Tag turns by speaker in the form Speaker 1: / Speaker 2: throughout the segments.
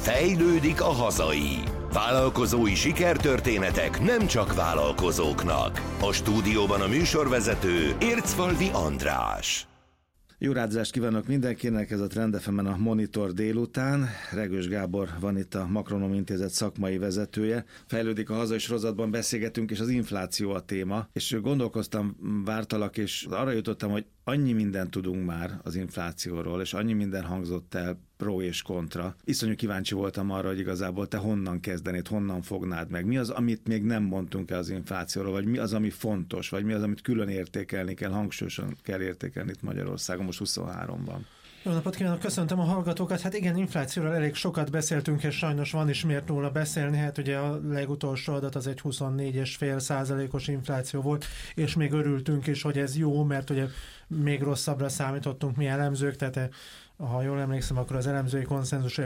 Speaker 1: Fejlődik a hazai. Vállalkozói sikertörténetek nem csak vállalkozóknak. A stúdióban a műsorvezető Ércfalvi András.
Speaker 2: Jó rádiózást kívánok mindenkinek, ez a Trend FM-en a Monitor délután. Regős Gábor van itt, a Makronom Intézet szakmai vezetője. Fejlődik a hazai sorozatban, beszélgetünk, és az infláció a téma. És gondolkoztam, vártalak, és arra jutottam, hogy annyi mindent tudunk már az inflációról, és annyi minden hangzott el pro és kontra. Iszonyú kíváncsi voltam arra, hogy igazából te honnan kezdenéd, honnan fognád meg. Mi az, amit még nem mondtunk el az inflációról, vagy mi az, ami fontos, vagy mi az, amit külön értékelni kell, hangsúlyosan kell értékelni itt Magyarországon most 23-ban.
Speaker 3: Jó napot kívánok, köszöntöm a hallgatókat. Hát igen, inflációról elég sokat beszéltünk, és sajnos van is miért róla beszélni. Hát ugye a legutolsó adat az egy 24,5%-os infláció volt, és még örültünk is, hogy ez jó, mert ugye még rosszabbra számítottunk mi elemzők, tehát ha jól emlékszem, akkor az elemzői konszenzus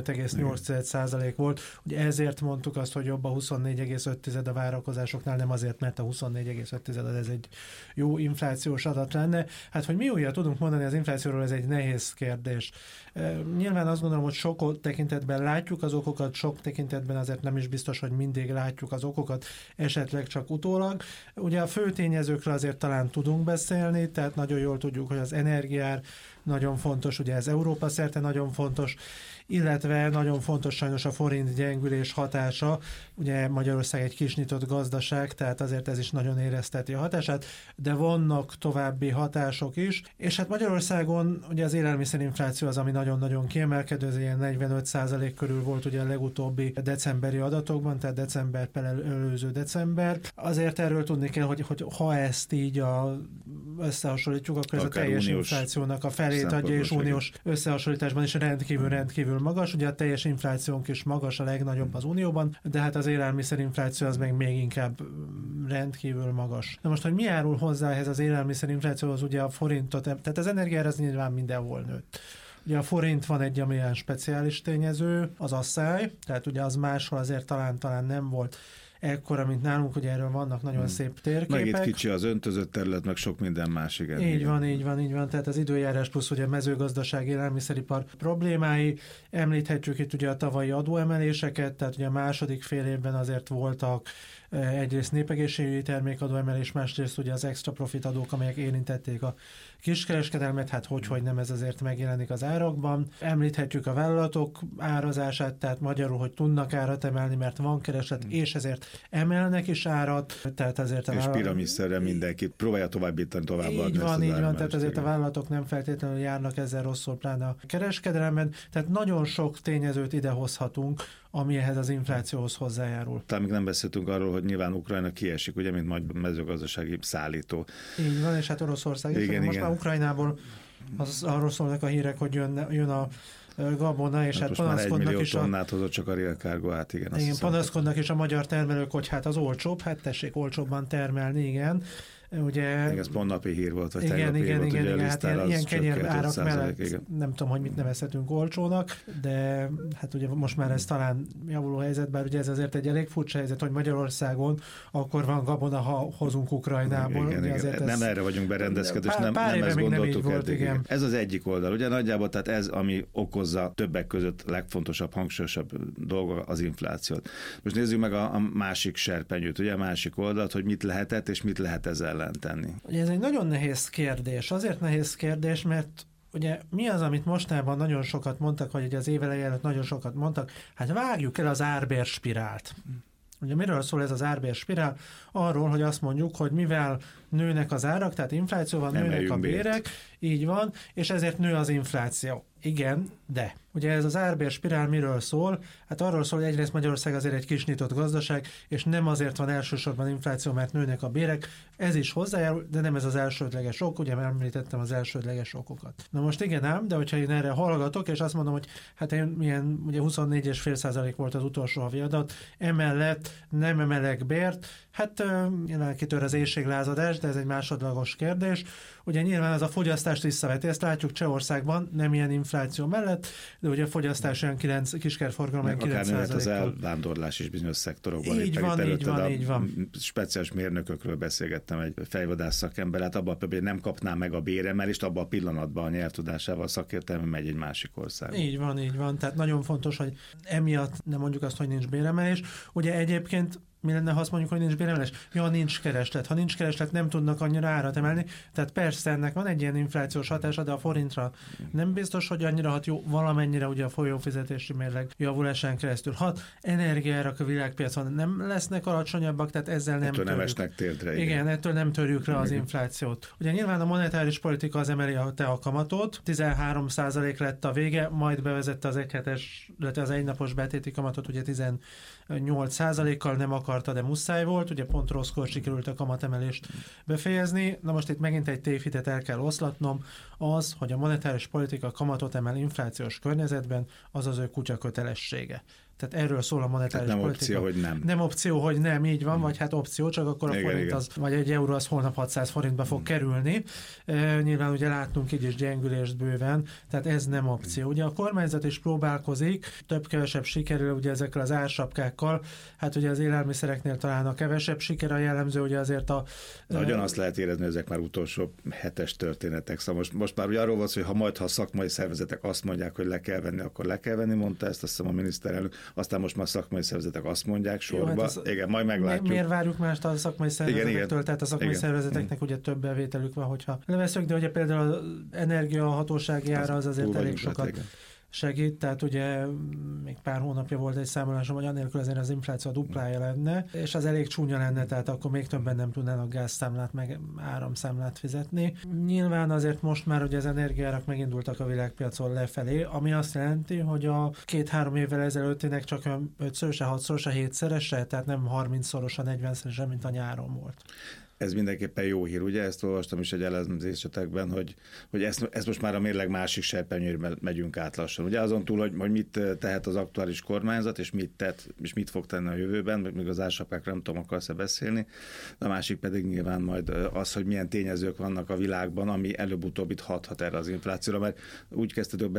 Speaker 3: 25,8% volt. Ugye ezért mondtuk azt, hogy jobb a 24,5 a várakozásoknál, nem azért, mert a 24,5 ez egy jó inflációs adat lenne. Hát, hogy mi újra tudunk mondani az inflációról, ez egy nehéz kérdés. Nyilván azt gondolom, hogy sok tekintetben látjuk az okokat, sok tekintetben azért nem is biztos, hogy mindig látjuk az okokat, esetleg csak utólag. Ugye a fő tényezőkről azért talán tudunk beszélni, tehát nagyon jól tudjuk, hogy az energiár nagyon fontos, ugye ez Európa szerte nagyon fontos, illetve nagyon fontos sajnos a forint gyengülés hatása. Ugye Magyarország egy kis nyitott gazdaság, tehát azért ez is nagyon érezteti a hatását, de vannak további hatások is, és hát Magyarországon ugye az élelmiszerinfláció az, ami nagyon-nagyon kiemelkedő, ez ilyen 45% körül volt ugye a legutóbbi decemberi adatokban, tehát december per előző december. Azért erről tudni kell, hogy ha ezt így összehasonlítjuk, akkor ez a teljes inflációnak a felét adja, és uniós összehasonlításban is rendkívül magas. Ugye a teljes inflációnk is magas, a legnagyobb az Unióban, de hát az élelmiszerinfláció az meg még inkább rendkívül magas. Na most, hogy mi járul hozzá ehhez az élelmiszerinflációhoz, ugye a forintot, tehát az energiára az nyilván mindenhol nőtt. Ugye a forint van egy amilyen speciális tényező, az asszály, tehát ugye az máshol azért talán nem volt ekkora, mint nálunk, ugye erről vannak nagyon szép térképek.
Speaker 2: Meg itt kicsi az öntözött terület, meg sok minden más, igen.
Speaker 3: Így van, tehát az időjárás plusz ugye a mezőgazdaság, élelmiszeripar problémái. Említhetjük itt ugye a tavalyi adóemeléseket, tehát ugye a második fél évben azért voltak egyrészt népegészségügyi termékadóemelés, másrészt ugye az extra profit adók, amelyek érintették a kiskereskedelmet, hát hogy nem ez azért megjelenik az árakban. Említhetjük a vállalatok árazását, tehát magyarul, hogy tudnak árat emelni, mert van kereslet, és ezért emelnek is árat, tehát azért
Speaker 2: és piramisszerre mindenki próbálja továbbítani, továbbadni.
Speaker 3: Így van, tehát azért a vállalatok nem feltétlenül járnak ezzel rosszul, pláne a kereskedelemben, tehát nagyon sok tényezőt idehozhatunk, ami ehhez az inflációhoz hozzájárul.
Speaker 2: Talán még nem beszéltünk arról, hogy nyilván Ukrajna kiesik, ugye, mint nagy mezőgazdasági szállító.
Speaker 3: Így van, és hát Oroszország is.
Speaker 2: Igen.
Speaker 3: Most már Ukrajnából arról szólnak a hírek, hogy jön a gabona, és hát panaszkodnak is.
Speaker 2: 1 millió tonnát hozott csak a Real Cargo át, igen.
Speaker 3: Igen, panaszkodnak is a magyar termelők, hogy hát az olcsóbb, hát tessék olcsóbban termelni, igen. Ugye,
Speaker 2: ez pont napi hír volt, vagy
Speaker 3: igen,
Speaker 2: volt,
Speaker 3: hát ilyen kenyér árak mellett nem tudom, hogy mit nevezhetünk olcsónak, de hát ugye most már ez talán javuló helyzet, bár ugye ez azért egy elég furcsa helyzet, hogy Magyarországon akkor van gabona, ha hozunk Ukrajnából.
Speaker 2: Igen.
Speaker 3: Ez,
Speaker 2: nem erre vagyunk berendezkedő, nem ezt gondoltuk eddig. Igen. Ez az egyik oldal, ugye nagyjából, tehát ez, ami okozza többek között legfontosabb, hangsúlyosabb dolga az inflációt. Most nézzük meg a másik serpenyőt, ugye a másik oldalt, hogy mit lehetett és mit lehet ezzel tenni.
Speaker 3: Ugye ez egy nagyon nehéz kérdés. Azért nehéz kérdés, mert ugye mi az, amit mostában nagyon sokat mondtak, vagy ugye az éveleje előtt nagyon sokat mondtak, hát vágjuk el az árbérspirált. Ugye miről szól ez az árbérspirál? Arról, hogy azt mondjuk, hogy mivel nőnek az árak, tehát infláció van, nőnek a bérek, így van, és ezért nő az infláció. Igen, de. Ugye ez az árbérspirál miről szól? Hát arról szól, hogy egyrészt Magyarország azért egy kis nyitott gazdaság, és nem azért van elsősorban infláció, mert nőnek a bérek. Ez is hozzájárul, de nem ez az elsődleges ok, ugye említettem az elsődleges okokat. Na most igen ám, de hogyha én erre hallgatok, és azt mondom, hogy hát milyen, ugye 24,5% volt az utolsó havi adat, emellett nem emelek bért, hát nyilván kitör az éhséglázadás, de ez egy másodlagos kérdés. Ugye nyilván ez a fogyasztást visszaveti, ezt látjuk Csehországban, nem ilyen infláció infláció mellett, de ugye a fogyasztás olyan kiskerforgalom 9%-kal.
Speaker 2: Akár nőhet az elvándorlás is bizonyos szektorokban.
Speaker 3: Így van.
Speaker 2: Speciális mérnökökről beszélgettem egy fejvadász szakember, hát abban például nem kapná meg a béremelést, abban a pillanatban a nyelvtudásával szakértelme megy egy másik országba.
Speaker 3: Így van. Tehát nagyon fontos, hogy emiatt nem mondjuk azt, hogy nincs béremelés. Ugye egyébként mi lenne, ha azt mondjuk, hogy nincs béremelés? Ja, nincs kereslet. Ha nincs kereslet, nem tudnak annyira árat emelni. Tehát persze ennek van egy ilyen inflációs hatása, de a forintra nem biztos, hogy annyira hat, jó, valamennyire ugye a folyófizetési mérleg javulásán keresztül hat. Energiárak a világpiacon nem lesznek alacsonyabbak, tehát ezzel nem törjük.
Speaker 2: Nem esnek térdre.
Speaker 3: Igen, ettől nem törjük rá az inflációt. Ugye nyilván a monetáris politika az emeli a kamatot, 13% lett a vége, majd bevezette az egyhetes, illetve az egynapos betéti kamatot, ugye 18%-kal nem akarta, de muszáj volt, ugye pont rosszkor sikerült a kamatemelést befejezni. Na most itt megint egy tévhitet el kell oszlatnom, az, hogy a monetáris politika kamatot emel inflációs környezetben, az az ő kutya kötelessége. Tehát erről szól a monetáris
Speaker 2: nem
Speaker 3: politika.
Speaker 2: Opció, hogy nem.
Speaker 3: Nem opció, hogy nem, így van, vagy hát opció, csak akkor a forint az, vagy egy euró az holnap 600 forintba fog kerülni. Nyilván ugye láttunk így is gyengülést bőven, tehát ez nem opció. Ugye a kormányzat is próbálkozik, több-kevesebb sikerül ugye ezekkel az ársapkákkal, hát ugye az élelmiszereknél talán a kevesebb siker a jellemző, ugye azért a...
Speaker 2: Nagyon azt lehet érezni, hogy ezek már utolsó hetes történetek. Szóval most már ugye arról volt, hogy ha a szakmai szervezetek azt mondják, hogy le kell venni, akkor le kell venni, mondta ezt azt hiszem a miniszterelnök. Aztán most már szakmai szervezetek azt mondják sorba. Jó, hát igen, majd meglátjuk.
Speaker 3: Miért várjuk mást a szakmai szervezetektől? Tehát a szakmai szervezeteknek ugye több bevételük van, hogyha leveszünk, de ugye például az energiahatósági ára az azért elég sokat segít, tehát ugye még pár hónapja volt egy számolásom, hogy annélkül azért az infláció duplája lenne, és az elég csúnya lenne, tehát akkor még többen nem tudnának gázszámlát meg áramszámlát fizetni. Nyilván azért most már ugye az energiárak megindultak a világpiacon lefelé, ami azt jelenti, hogy a 2-3 évvel ezelőttinek csak 5-szöröse, 6-szorosa, 7-szerese, tehát nem 30-szorosa, 40-szerese, mint a nyáron volt.
Speaker 2: Ez mindenképpen jó hír, ugye? Ezt olvastam is egy elemzésetekben, hogy ezt most már a mérleg másik serpenyőjében megyünk át lassan. Ugye azon túl, hogy mit tehet az aktuális kormányzat, és mit tett, és mit fog tenni a jövőben, még az ársapkákra nem tudom, akarsz-e beszélni. A másik pedig nyilván majd az, hogy milyen tényezők vannak a világban, ami előbb-utóbb itt hathat erre az inflációra, mert úgy kezdtük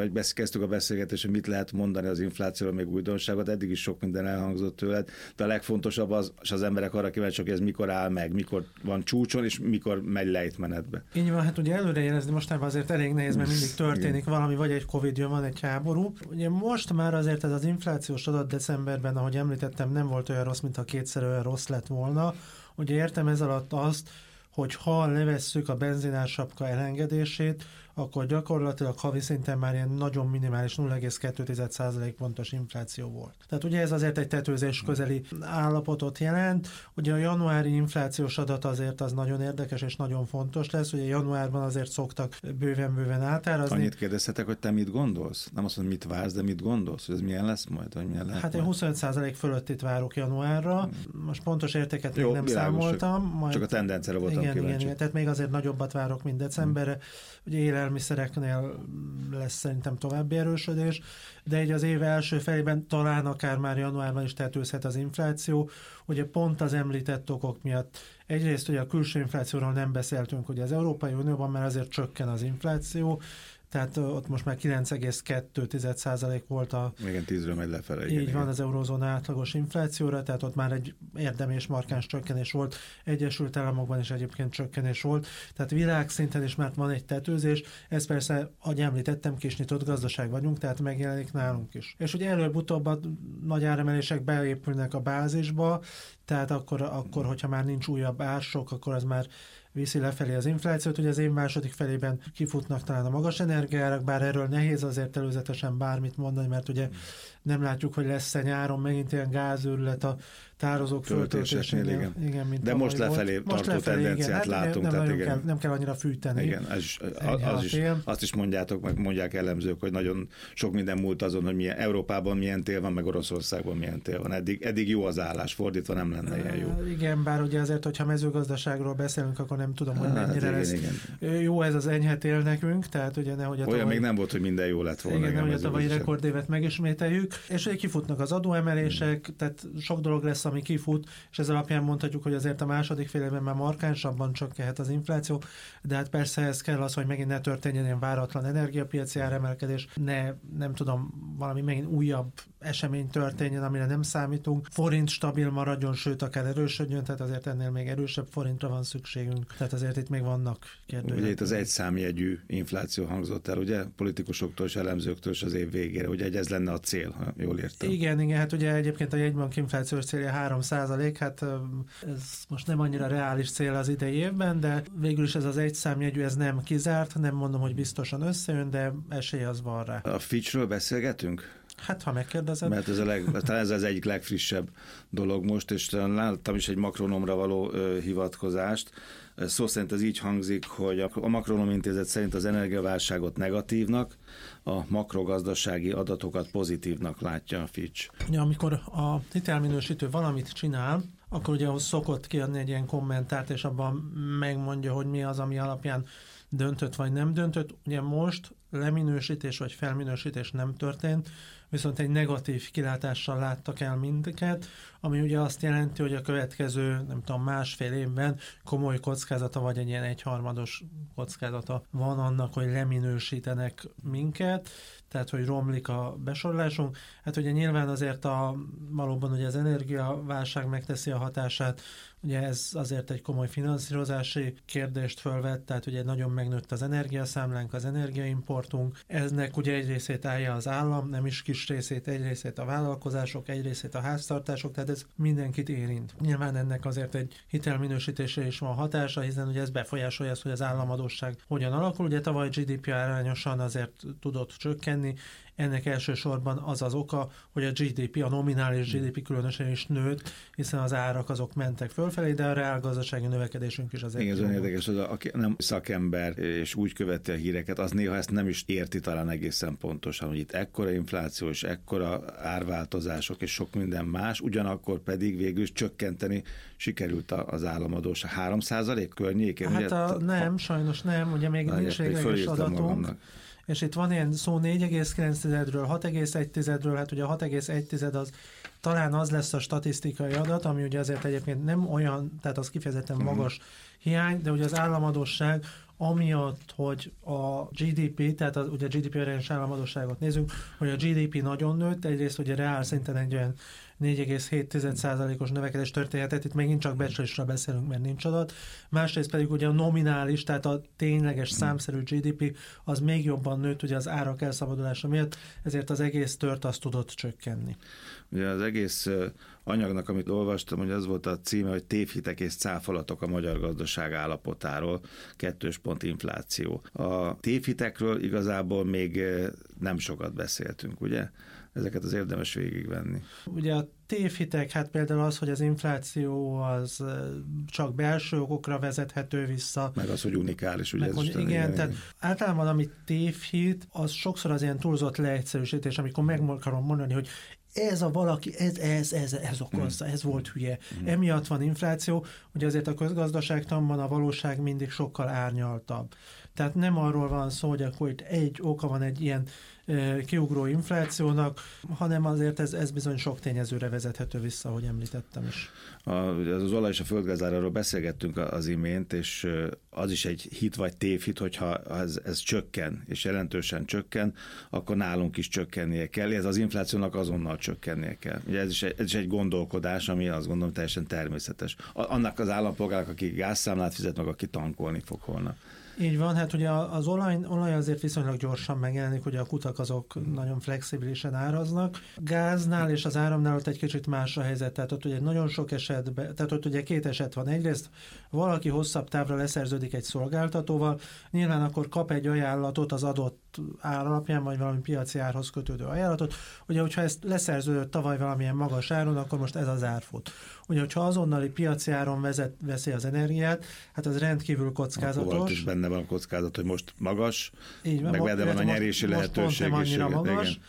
Speaker 2: a beszélgetést, hogy mit lehet mondani az inflációról, még újdonságot, eddig is sok minden elhangzott tőled, de a legfontosabb az, és az emberek arra kíváncsiak, hogy ez mikor áll meg, mikor van csúcson, és mikor megy lejtmenetbe.
Speaker 3: Így van, hát ugye előrejelezni mostanában azért elég nehéz, mert mindig történik valami, vagy egy Covid jön, van egy háború. Ugye most már azért ez az inflációs adat decemberben, ahogy említettem, nem volt olyan rossz, mintha kétszer olyan rossz lett volna. Ugye értem ez alatt azt, hogy ha levesszük a benzinársapka elengedését, akkor gyakorlatilag havi szinten már ilyen nagyon minimális 0,2% pontos infláció volt. Tehát ugye ez azért egy tetőzés közeli állapotot jelent. Ugye a januári inflációs adat azért az nagyon érdekes és nagyon fontos lesz. Ugye januárban azért szoktak bőven átárazni.
Speaker 2: Annyit kérdezhetek, hogy te mit gondolsz? Nem azt mondom, mit vársz, de mit gondolsz? Hogy ez milyen lesz majd? Vagy milyen lehet
Speaker 3: hát én 25% fölöttit várok januárra. Most pontos értéket még nem számoltam.
Speaker 2: Csak a tendenciára voltam kíváncsi.
Speaker 3: Igen, tehát még azért nagyobbat várok, mint decemberre. Ugye élelmiszereknél lesz szerintem további erősödés, de így az év első felében talán akár már januárban is tetőzhet az infláció. Ugye pont az említett okok miatt egyrészt ugye a külső inflációról nem beszéltünk, ugye az Európai Unióban már azért csökken az infláció, tehát ott most már 9,2% volt a...
Speaker 2: Igen, 10-ről megy lefele.
Speaker 3: Így van, az eurózóna átlagos inflációra, tehát ott már egy érdemés markáns csökkenés volt. Egyesült Államokban is egyébként csökkenés volt, tehát világszinten is már van egy tetőzés. Ez persze, ahogy említettem, kis nyitott gazdaság vagyunk, tehát megjelenik nálunk is. És ugye előbb-utóbb a nagy áremelések beépülnek a bázisba, tehát akkor, hogyha már nincs újabb ársok, akkor az már viszi lefelé az inflációt. Ugye az év második felében kifutnak talán a magas energiárak, bár erről nehéz azért előzetesen bármit mondani, mert ugye nem látjuk, hogy lesz-e nyáron megint ilyen gázőrület a tározók föltöltésénél. Igen, mint
Speaker 2: de most lefelé tartó tendenciát látunk.
Speaker 3: Nem kell annyira fűteni.
Speaker 2: Igen, azt is mondják elemzők, hogy nagyon sok minden múlt azon, hogy Európában milyen tél van, meg Oroszországban milyen tél van. Eddig jó az állás, fordítva nem lenne ilyen jó.
Speaker 3: Igen, bár ugye azért, hogyha mezőgazdaságról beszélünk, akkor nem tudom, hogy mennyire lesz jó ez az enyhe tél nekünk, tehát ugye nehogy a
Speaker 2: olyan még nem volt, hogy minden jó lett volna.
Speaker 3: Igen, nehogy a tavalyi rekordévet megismételjük, és ugye kifutnak az adóemelések, tehát sok dolog lesz, ami kifut, és ez alapján mondhatjuk, hogy azért a második fél évben már markánsabban csökkenhet az infláció, de hát persze ez kell az, hogy megint ne történjen ilyen váratlan energiapiaci áremelkedés, nem tudom, valami megint újabb esemény történjen, amire nem számítunk. Forint stabil maradjon, sőt akár erősödjön, tehát azért ennél még erősebb forintra van szükségünk. Tehát azért itt még vannak kérdőjelek.
Speaker 2: Ugye itt az egyszámjegyű infláció hangzott el, ugye politikusoktól és elemzőktől is az év végére, ugye ez lenne a cél, ha jól értem.
Speaker 3: Igen, hát ugye egyébként a jegybank inflációs célja 3%, hát ez most nem annyira reális cél az idei évben, de végül is ez az egyszámjegyű, ez nem kizárt, nem mondom, hogy biztosan összejön, de esély az van rá.
Speaker 2: A Fitchről beszélgetünk?
Speaker 3: Hát, ha megkérdezed.
Speaker 2: Mert ez az egyik legfrissebb dolog most, és láttam is egy makronomra való hivatkozást. Szó szerint ez így hangzik, hogy a Makronom Intézet szerint az energiaválságot negatívnak, a makrogazdasági adatokat pozitívnak látja a Fitch.
Speaker 3: Ja, amikor a hitelminősítő valamit csinál, akkor ugye ahhoz szokott kiadni egy ilyen kommentárt, és abban megmondja, hogy mi az, ami alapján döntött vagy nem döntött. Ugye most leminősítés vagy felminősítés nem történt, viszont egy negatív kilátással láttak el mindeket, ami ugye azt jelenti, hogy a következő, nem tudom, másfél évben komoly kockázata, vagy egy ilyen egyharmados kockázata van annak, hogy leminősítenek minket, tehát hogy romlik a besorolásunk. Hát ugye nyilván azért valóban ugye az energiaválság megteszi a hatását, ugye ez azért egy komoly finanszírozási kérdést fölvett, tehát ugye nagyon megnőtt az energiaszámlánk, az energiaimportunk. Eznek ugye egy részét állja az állam, nem is kis részét, egy részét a vállalkozások, egy részét a háztartások, tehát ez mindenkit érint. Nyilván ennek azért egy hitelminősítésre is van hatása, hiszen ugye ez befolyásolja azt, hogy az államadósság hogyan alakul. Ugye tavaly GDP arányosan azért tudott csökkenni, ennek elsősorban az az oka, hogy a GDP, a nominális GDP különösen is nőtt, hiszen az árak azok mentek fölfelé, de a reálgazdasági növekedésünk is azért.
Speaker 2: Igen, ez érdekes, hogy aki nem szakember és úgy követi a híreket, az néha ezt nem is érti talán egészen pontosan, hogy itt ekkora infláció és ekkora árváltozások és sok minden más, ugyanakkor pedig végül is csökkenteni sikerült az államadóság 3% környékén.
Speaker 3: Hát nem, sajnos nem, ugye még nincs végleges adatunk. Magamnak. És itt van ilyen szó 4,9-ről, 6,1-ről, hát ugye a 6,1 az talán az lesz a statisztikai adat, ami ugye azért egyébként nem olyan, tehát az kifejezetten magas hiány, de ugye az államadósság amiatt, hogy a GDP, tehát ugye a GDP arányos államadósságot nézünk, hogy a GDP nagyon nőtt, egyrészt ugye reál szinten egy olyan 4,7%-os növekedés történhetett, itt megint csak becslésről beszélünk, mert nincs adat. Másrészt pedig ugye a nominális, tehát a tényleges számszerű GDP az még jobban nőtt ugye az árak elszabadulása miatt, ezért az egész tört az tudott csökkenni.
Speaker 2: Ugye az egész anyagnak, amit olvastam, hogy az volt a címe, hogy tévhitek és cáfolatok a magyar gazdaság állapotáról, 2 pont infláció. A tévhitekről igazából még nem sokat beszéltünk, ugye? Ezeket az érdemes végigvenni. Ugye
Speaker 3: a tévhitek, hát például az, hogy az infláció az csak belső okokra vezethető vissza.
Speaker 2: Meg az, hogy unikális, ugye?
Speaker 3: Meg, ez igen, tehát általában ami tévhit, az sokszor az ilyen túlzott leegyszerűsítés, amikor meg akarom mondani, hogy ez a valaki, ez okozza, ez volt hülye. Emiatt van infláció, ugye azért a közgazdaságtanban a valóság mindig sokkal árnyaltabb. Tehát nem arról van szó, hogy akkor itt egy oka van egy ilyen kiugró inflációnak, hanem azért ez bizony sok tényezőre vezethető vissza, ahogy említettem is.
Speaker 2: Az olaj és a földgázáról beszélgettünk az imént, és az is egy hit vagy tévhit, hogyha ez csökken, és jelentősen csökken, akkor nálunk is csökkennie kell. Ez az inflációnak azonnal csökkennie kell. Ugye ez is egy gondolkodás, ami azt gondolom teljesen természetes. Annak az állampolgárnak, aki gázszámlát fizet, meg aki tankolni fog holnap.
Speaker 3: Így van, hát ugye az olaj azért viszonylag gyorsan megjelenik, hogy a kutak azok nagyon flexibilisen áraznak. Gáznál és az áramnál ott egy kicsit más a helyzet, tehát ott ugye nagyon sok esetben, tehát ott ugye 2 eset van. Egyrészt valaki hosszabb távra leszerződik egy szolgáltatóval, nyilván akkor kap egy ajánlatot az adott ár alapján, vagy valami piaci árhoz kötődő ajánlatot. Ugye, hogyha ezt leszerződött tavaly valamilyen magas áron, akkor most ez az ár fut. Ugye, hogyha azonnali piaci áron veszi az energiát, hát az rendkívül kockázatos.
Speaker 2: Akkor is benne van a kockázat, hogy most magas, így van, meg benne van a nyerési lehetőség.
Speaker 3: Most pont nem annyira magas. Igen.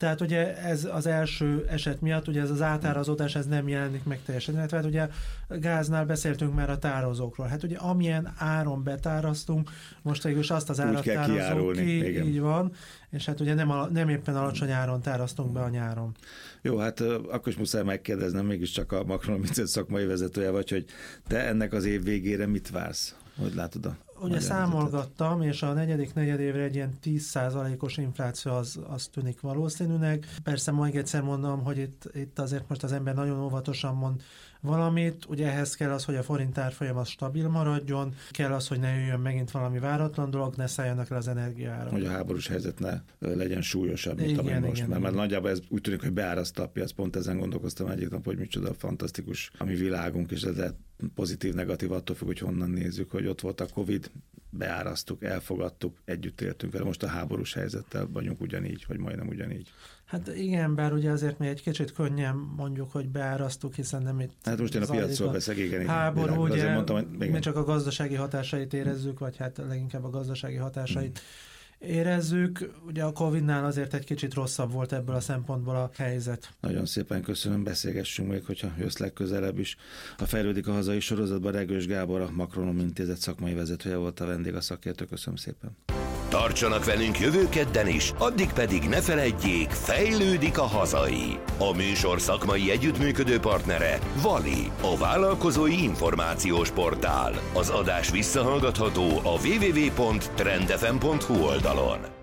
Speaker 3: Tehát ugye ez az első eset miatt, ugye ez az átárazódás, ez nem jelenik meg teljesen. Tehát ugye gáznál beszéltünk már a tározókról. Hát ugye amilyen áron betároztunk, most végül azt az árat tározunk ki,
Speaker 2: igen.
Speaker 3: Így van, és hát ugye nem éppen alacsony áron tároztunk be a nyáron.
Speaker 2: Jó, hát akkor is muszáj megkérdeznem, mégiscsak a Makronom Intézet szakmai vezetője vagy, hogy te ennek az év végére mit vársz? Hogy látod
Speaker 3: Ugye számolgattam, és a negyedik negyedévre egy ilyen 10%-os infláció az tűnik valószínűnek. Persze még egyszer mondom, hogy itt azért most az ember nagyon óvatosan mond valamit. Ugye ehhez kell az, hogy a forint árfolyam az stabil maradjon, kell az, hogy ne jöjjön megint valami váratlan dolog, ne szálljanak le az energiaára.
Speaker 2: Hogy a háborús helyzet ne legyen súlyosabb, mint amely most. Mert már nagyjából ez úgy tűnik, hogy beáraszta a piac. Pont ezen gondolkoztam egyik nap, hogy micsoda fantasztikus a mi világunk, és ez pozitív-negatív attól függ, hogy honnan nézzük, hogy ott volt a Covid, beárasztuk, elfogadtuk, együtt éltünk vele. Most a háborús helyzettel vagyunk ugyanígy, vagy majdnem ugyanígy.
Speaker 3: Hát igen, bár ugye azért mi egy kicsit könnyen mondjuk, hogy beárasztuk, hiszen nem itt...
Speaker 2: Hát most én a piacról beszélek, igen.
Speaker 3: Háború, ugye,
Speaker 2: mondtam,
Speaker 3: mi csak a gazdasági hatásait érezzük, vagy hát leginkább a gazdasági hatásait érezzük. Ugye a Covid-nál azért egy kicsit rosszabb volt ebből a szempontból a helyzet.
Speaker 2: Nagyon szépen köszönöm, beszélgessünk még, hogyha jössz legközelebb is. A Fejlődik a hazai sorozatban Regős Gábor, a Makronom Intézet szakmai vezetője volt a vendég, a szakértő. Köszönöm szépen.
Speaker 1: Tartsanak velünk jövő kedden is, addig pedig ne feledjék, fejlődik a hazai. A műsor szakmai együttműködő partnere Vali, a vállalkozói információs portál. Az adás visszahallgatható a www.trendfm.hu oldalon.